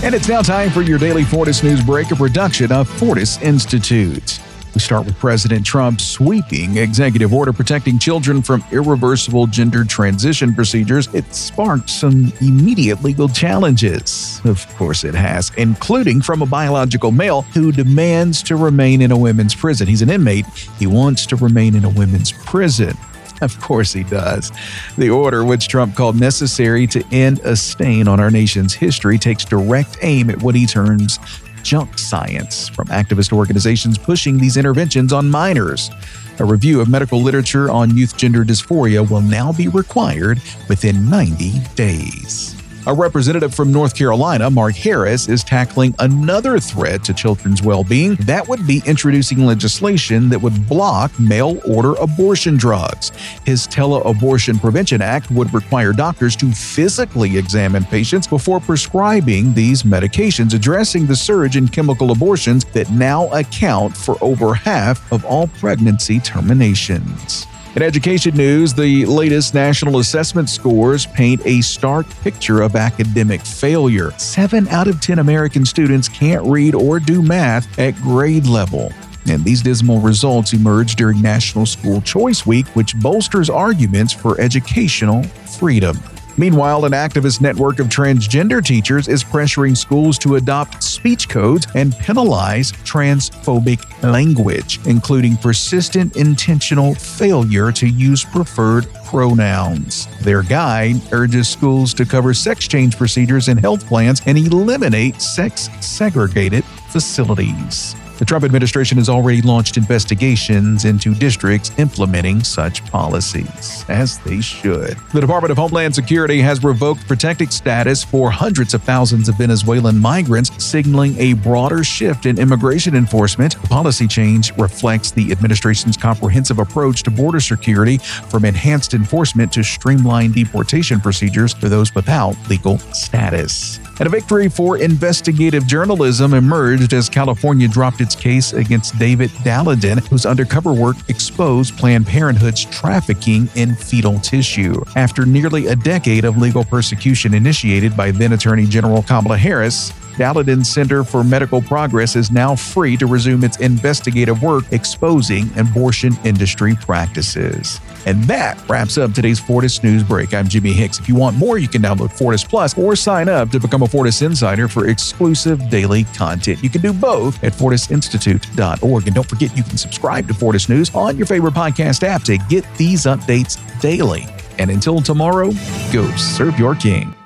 And it's now time for your daily Fortis News Break, a production of Fortis Institute. We start with President Trump's sweeping executive order protecting children from irreversible gender transition procedures. It sparked some immediate legal challenges. Of course it has, including from a biological male who demands to remain in a women's prison. He's an inmate. He wants to remain in a women's prison. Of course he does. The order, which Trump called necessary to end a stain on our nation's history, takes direct aim at what he terms junk science from activist organizations pushing these interventions on minors. A review of medical literature on youth gender dysphoria will now be required within 90 days. A representative from North Carolina, Mark Harris, is tackling another threat to children's well-being. That would be introducing legislation that would block mail-order abortion drugs. His Tele-Abortion Prevention Act would require doctors to physically examine patients before prescribing these medications, addressing the surge in chemical abortions that now account for over half of all pregnancy terminations. In education news, the latest national assessment scores paint a stark picture of academic failure. 7 out of 10 American students can't read or do math at grade level. And these dismal results emerged during National School Choice Week, which bolsters arguments for educational freedom. Meanwhile, an activist network of transgender teachers is pressuring schools to adopt speech codes and penalize transphobic language, including persistent intentional failure to use preferred pronouns. Their guide urges schools to cover sex change procedures in health plans and eliminate sex-segregated facilities. The Trump administration has already launched investigations into districts implementing such policies, as they should. The Department of Homeland Security has revoked protected status for hundreds of thousands of Venezuelan migrants, signaling a broader shift in immigration enforcement. The policy change reflects the administration's comprehensive approach to border security, from enhanced enforcement to streamlined deportation procedures for those without legal status. And a victory for investigative journalism emerged as California dropped its case against David Daleiden, whose undercover work exposed Planned Parenthood's trafficking in fetal tissue. After nearly a decade of legal persecution initiated by then Attorney General Kamala Harris, Daleiden's Center for Medical Progress is now free to resume its investigative work exposing abortion industry practices. And that wraps up today's Fortis News Break. I'm Jimmy Hicks. If you want more, you can download Fortis Plus or sign up to become a Fortis Insider for exclusive daily content. You can do both at fortisinstitute.org. And don't forget, you can subscribe to Fortis News on your favorite podcast app to get these updates daily. And until tomorrow, go serve your king.